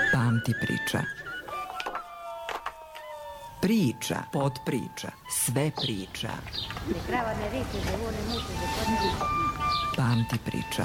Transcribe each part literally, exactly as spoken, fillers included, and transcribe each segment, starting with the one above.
Pamti priča. Priča, podpriča, sve priča. Pamti priča.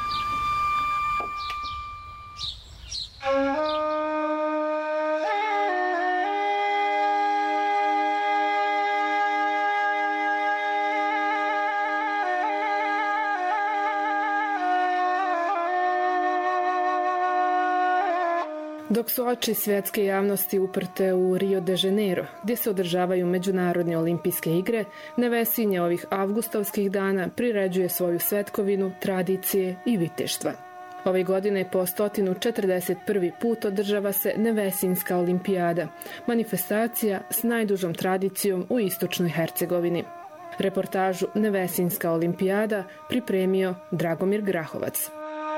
Dok su oči svjetske javnosti uprte u Rio de Janeiro, gdje se održavaju međunarodne olimpijske igre, Nevesinje ovih avgustovskih dana priređuje svoju svetkovinu, tradicije i viteštva. Ove godine po sto četrdeset prvi put održava se Nevesinska olimpijada, manifestacija s najdužom tradicijom u istočnoj Hercegovini. Reportažu Nevesinska olimpijada pripremio Dragomir Grahovac.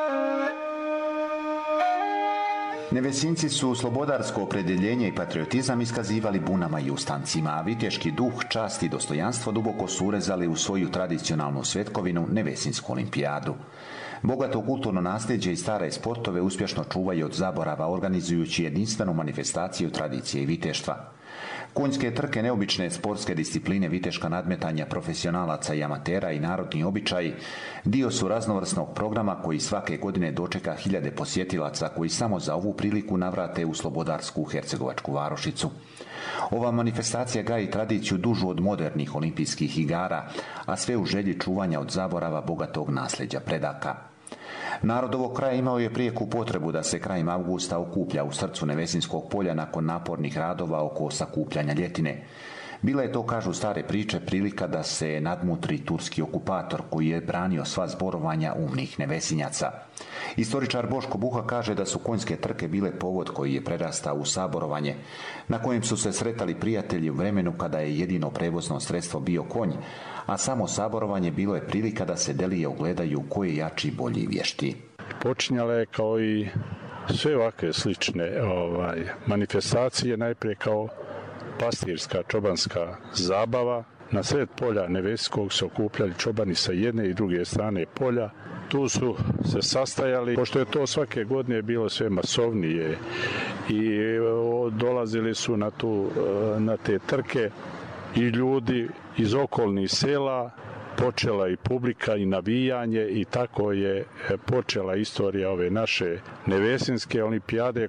Nevesinci su slobodarsko opredjeljenje i patriotizam iskazivali bunama i ustancima, a viteški duh, čast i dostojanstvo duboko su urezali u svoju tradicionalnu svetkovinu Nevesinsku olimpijadu. Bogato kulturno nasljeđe i stare sportove uspješno čuvaju od zaborava, organizujući jedinstvenu manifestaciju tradicije i viteštva. Konjske trke, neobične sportske discipline, viteška nadmetanja profesionalaca i amatera i narodni običaji dio su raznovrsnog programa koji svake godine dočeka hiljade posjetilaca koji samo za ovu priliku navrate u slobodarsku hercegovačku varošicu. Ova manifestacija gaji tradiciju dužu od modernih olimpijskih igara, a sve u želji čuvanja od zaborava bogatog nasljeđa predaka. Narod ovog kraja imao je prijeku potrebu da se krajem avgusta okuplja u srcu Nevesinskog polja nakon napornih radova oko sakupljanja ljetine. Bila je to, kažu stare priče, prilika da se nadmutri turski okupator koji je branio sva zborovanja umnih Nevesinjaca. Istoričar Boško Buha kaže da su konjske trke bile povod koji je prerastao u saborovanje, na kojem su se sretali prijatelji u vremenu kada je jedino prevozno sredstvo bio konj, a samo saborovanje bilo je prilika da se delije ogledaju ko je jači, bolji i vještiji. Počinjala je kao i sve ovakve slične ovaj, manifestacije, najprije kao pastirska, čobanska zabava. Na sred polja Nevesinskog se okupljali čobani sa jedne i druge strane polja. Tu su se sastajali, pošto je to svake godine bilo sve masovnije i dolazili su na, tu, na te trke i ljudi iz okolnih sela, počela i publika i navijanje i tako je počela istorija ove naše Nevesinske olimpijade.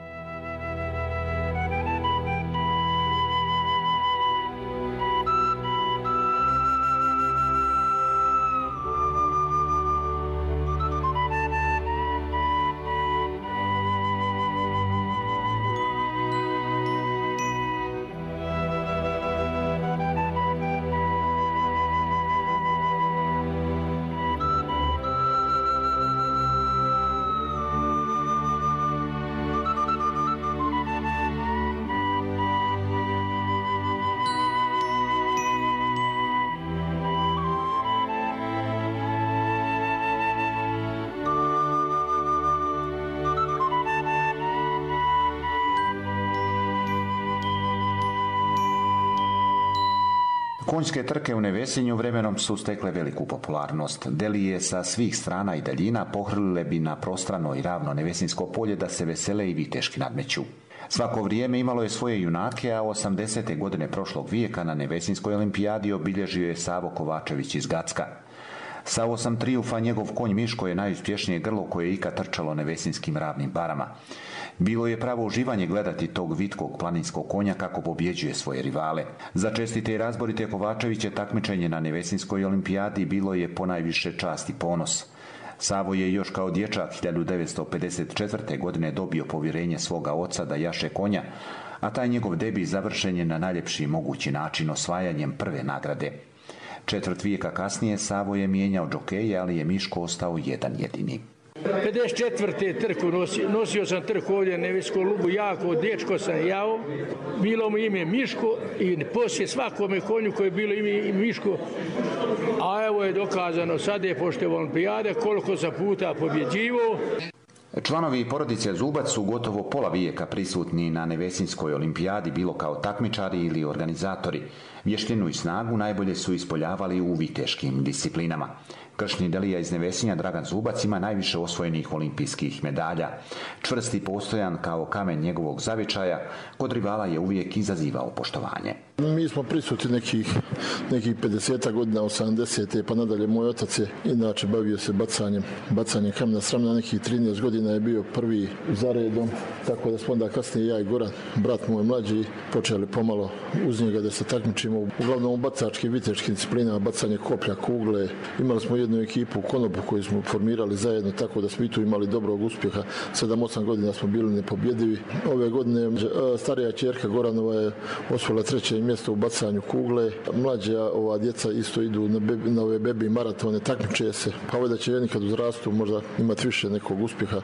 Konjske trke u Nevesinju vremenom su stekle veliku popularnost. Delije sa svih strana i daljina pohrlile bi na prostrano i ravno Nevesinsko polje da se vesele i viteški nadmeću. Svako vrijeme imalo je svoje junake, a osamdesete godine prošlog vijeka na Nevesinskoj olimpijadi obilježio je Savo Kovačević iz Gacka. Sa osam trijufa njegov konj Miško je najuspješnije grlo koje je ikad trčalo Nevesinskim ravnim barama. Bilo je pravo uživanje gledati tog vitkog planinskog konja kako pobjeđuje svoje rivale. Za čestite i razborite Kovačeviće takmičenje na Nevesinskoj olimpijadi bilo je ponajviše čast i ponos. Savo je još kao dječak hiljadu devetsto pedeset četvrte. godine dobio povjerenje svoga oca da jaše konja, a taj njegov debi završen je na najljepši mogući način osvajanjem prve nagrade. Četvrt vijeka kasnije Savo je mijenjao džokeje, ali je Miško ostao jedan jedini. pedeset četvrte trku nosio, nosio sam trku ovdje na Nevesinskoj lugu, jako dječko sam jao, bilo mu ime Miško i poslije svakome konju koje je bilo ime Miško, a evo je dokazano, sad je pošto olimpijade, koliko sam puta pobjeđivao. Članovi porodice Zubac su gotovo pola vijeka prisutni na Nevesinskoj olimpijadi, bilo kao takmičari ili organizatori. Vještinu i snagu najbolje su ispoljavali u viteškim disciplinama. Kršni Delija iz Nevesinja Dragan Zubac ima najviše osvojenih olimpijskih medalja. Čvrst i postojan kao kamen njegovog zavičaja, kod rivala je uvijek izazivao poštovanje. Mi smo prisutni nekih, nekih pedeset godina, osamdesete pa nadalje. Moj otac je inače bavio se bacanjem, bacanjem kamena s ramena, nekih trinaest godina je bio prvi za redom, tako da smo onda kasnije ja i Goran, brat moj mlađi, počeli pomalo uz njega da se takmičimo. Uglavnom u bacačkim, viteškim disciplinama, bacanje koplja, kugle. Imali smo jednu ekipu u konopu koju smo formirali zajedno, tako da smo i tu imali dobrog uspjeha. sedam osam godina smo bili nepobjedivi. Ove godine starija ćerka Goranova je osvojila treće mjesto u bacanju kugle. Mlađa ova djeca isto idu na, bebi, na ove bebi maratone, takmiče se. Pa ovaj da će jedni kad uzrastu možda imati više nekog uspjeha.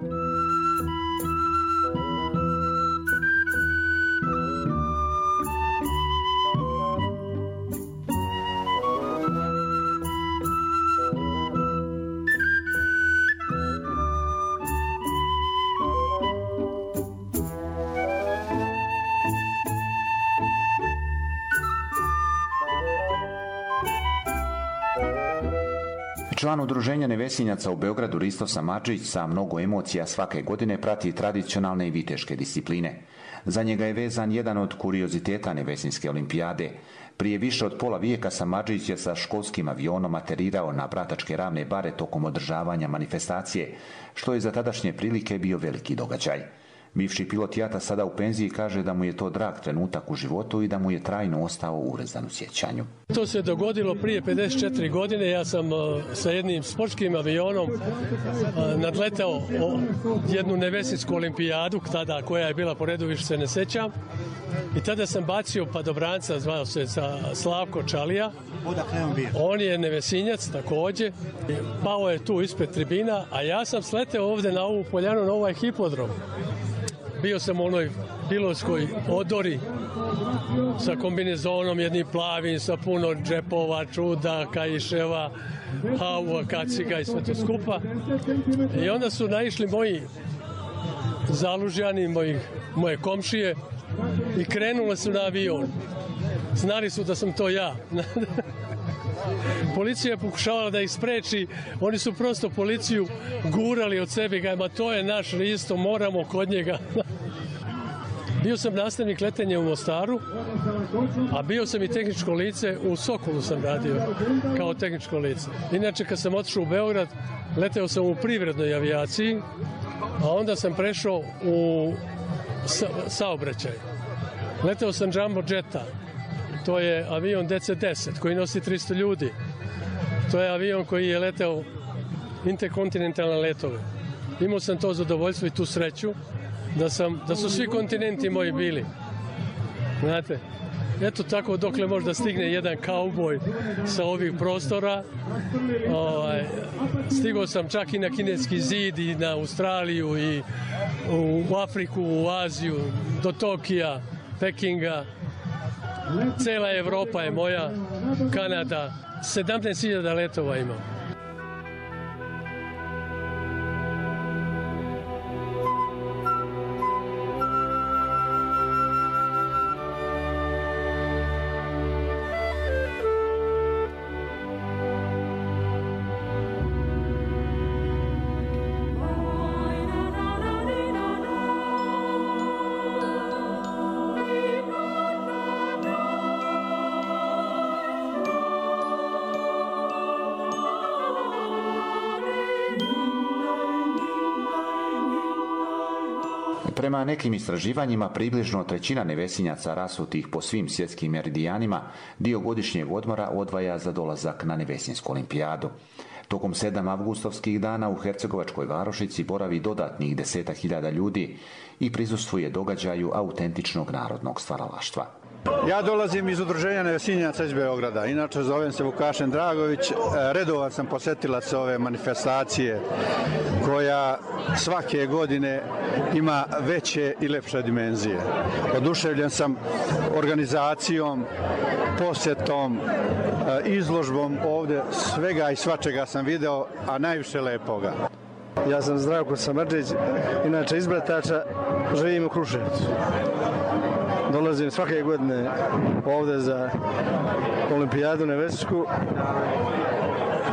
Član udruženja Nevesinjaca u Beogradu Risto Samardžić sa mnogo emocija svake godine prati tradicionalne i viteške discipline. Za njega je vezan jedan od kurioziteta Nevesinjske olimpijade. Prije više od pola vijeka Samardžić je sa školskim avionom aterirao na Bratačke ravne bare tokom održavanja manifestacije, što je za tadašnje prilike bio veliki događaj. Bivši pilot jata sada u penziji kaže da mu je to drag trenutak u životu i da mu je trajno ostao urezan u sjećanju. To se dogodilo prije pedeset četiri godine. Ja sam sa jednim sportskim avionom nadletao jednu Nevesinsku olimpijadu, tada koja je bila po redu, više se ne sjećam. I tada sam bacio padobranca, zvao se Slavko Čalija. On je Nevesinjac također. Pao je tu ispred tribina, a ja sam sleteo ovdje na ovu poljanu, na ovaj hipodrom. Bio sam u onoj pilotskoj odori sa kombinezonom jednim plavim, sa puno džepova, čuda, kaiševa, haua, kaciga i sve to skupa. I onda su naišli moji zalužjani, moji, moje komšije i krenule su na avion. Znali su da sam to ja. Policija je pokušavala da ih spreči, oni su prosto policiju gurali od sebe, kaj, ma to je naš Risto, moramo kod njega. Bio sam nastavnik letenja u Mostaru, a bio sam i tehničko lice, u Sokolu sam radio kao tehničko lice. Inače, kad sam otišao u Beograd, leteo sam u privrednoj avijaciji, a onda sam prešao u sa saobraćaj. Leteo sam Jumbo Jeta. To je avion D C deset koji nosi tristo ljudi. To je avion koji je leteo interkontinentalne letove. Imao sam to zadovoljstvo i tu sreću da, sam, da su svi kontinenti moji bili. Znate, eto tako dokle možda stigne jedan kauboj sa ovih prostora. Ovaj, stigao sam čak i na kineski zid i na Australiju i u Afriku, u Aziju, do Tokija, Pekinga. Cela Evropa je moja, Kanada, sedamnaest hiljada letova imam. Prema nekim istraživanjima, približno trećina Nevesinjaca rasutih po svim svjetskim meridijanima dio godišnjeg odmora odvaja za dolazak na Nevesinsku olimpijadu. Tokom sedam avgustovskih dana u Hercegovačkoj varošici boravi dodatnih deseta hiljada ljudi i prisustvuje događaju autentičnog narodnog stvaralaštva. Ja dolazim iz udruženja Nevesinjaca iz Beograda. Inače zovem se Vukašen Dragović. Redovan sam posjetilac ove manifestacije koja svake godine ima veće i lepše dimenzije. Oduševljen sam organizacijom, posjetom, izložbom ovdje. Svega i svačega sam video, a najviše lepoga. Ja sam Zdravko Samardžić, inače iz Bratača, živim u Kruševcu. Dolazim svake godine ovdje za olimpijadu Nevesinsku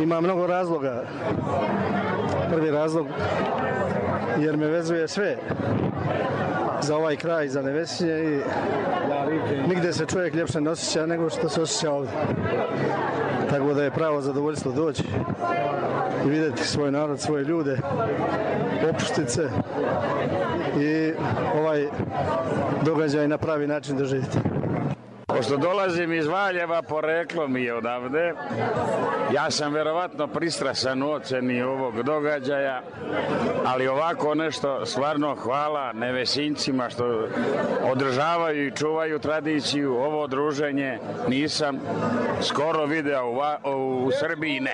ima mnogo razloga. Prvi razlog jer me vezuje sve za ovaj kraj, za Nevesinje i nigde se čovjek ljepše ne osjeća nego što se osjeća ovdje. Tako da je pravo zadovoljstvo doći i vidjeti svoj narod, svoje ljude, opustiti se i ovaj događaj na pravi način doživjeti. Pošto dolazim iz Valjeva, poreklo mi je odavde. Ja sam verovatno pristrasan u oceni ovog događaja, ali ovako nešto stvarno hvala Nevesincima što održavaju i čuvaju tradiciju. Ovo druženje nisam skoro video u, u Srbiji, ne.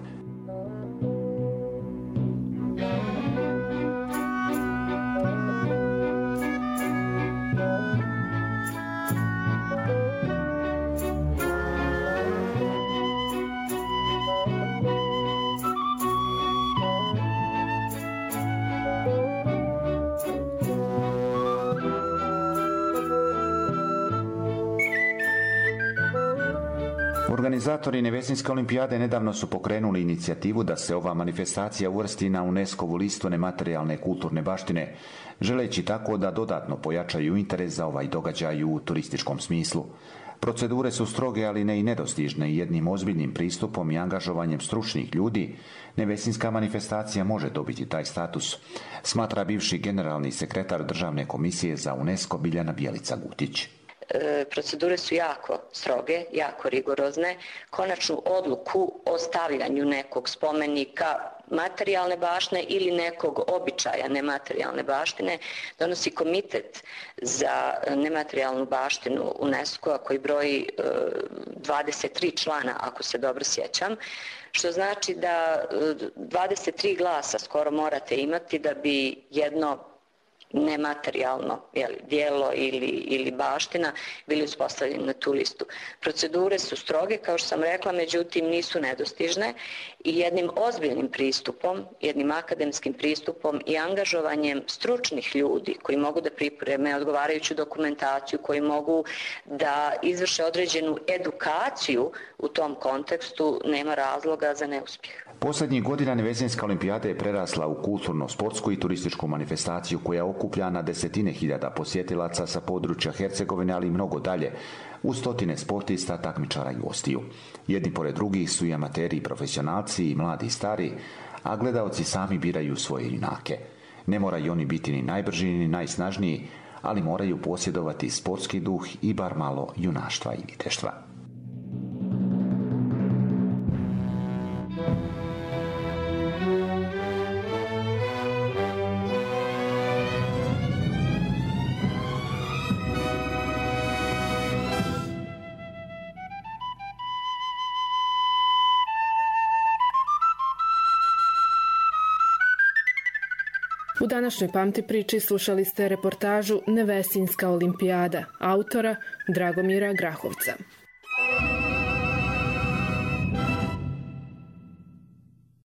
Organizatori Nevesinjske olimpijade nedavno su pokrenuli inicijativu da se ova manifestacija uvrsti na UNESCO-vu listu nematerijalne kulturne baštine, želeći tako da dodatno pojačaju interes za ovaj događaj u turističkom smislu. Procedure su stroge, ali ne i nedostižne i jednim ozbiljnim pristupom i angažovanjem stručnih ljudi Nevesinjska manifestacija može dobiti taj status, smatra bivši generalni sekretar Državne komisije za UNESCO Biljana Bjelica-Gutić. Procedure su jako stroge, jako rigorozne. Konačnu odluku o stavljanju nekog spomenika materijalne baštine ili nekog običaja nematerijalne baštine donosi Komitet za nematerijalnu baštinu UNESCO-a koji broji dvadeset tri člana, ako se dobro sjećam, što znači da dvadeset tri glasa skoro morate imati da bi jedno nematerijalno dijelo ili, ili baština bili uspostavljeni na tu listu. Procedure su stroge, kao što sam rekla, međutim nisu nedostižne i jednim ozbiljnim pristupom, jednim akademskim pristupom i angažovanjem stručnih ljudi koji mogu da pripreme odgovarajuću dokumentaciju, koji mogu da izvrše određenu edukaciju u tom kontekstu, nema razloga za neuspjeh. Posljednjih godina Nevesinjska olimpijada je prerasla u kulturno-sportsku i turističku manifestaciju koja okuplja na desetine hiljada posjetilaca sa područja Hercegovine, ali i mnogo dalje, u stotine sportista, takmičara i gostiju. Jedni pored drugih su i amateri i profesionalci, i mladi i stari, a gledaoci sami biraju svoje junake. Ne moraju oni biti ni najbrži ni najsnažniji, ali moraju posjedovati sportski duh i bar malo junaštva i viteštva. U današnjoj Pamti priči slušali ste reportažu Nevesinjska olimpijada autora Dragomira Grahovca.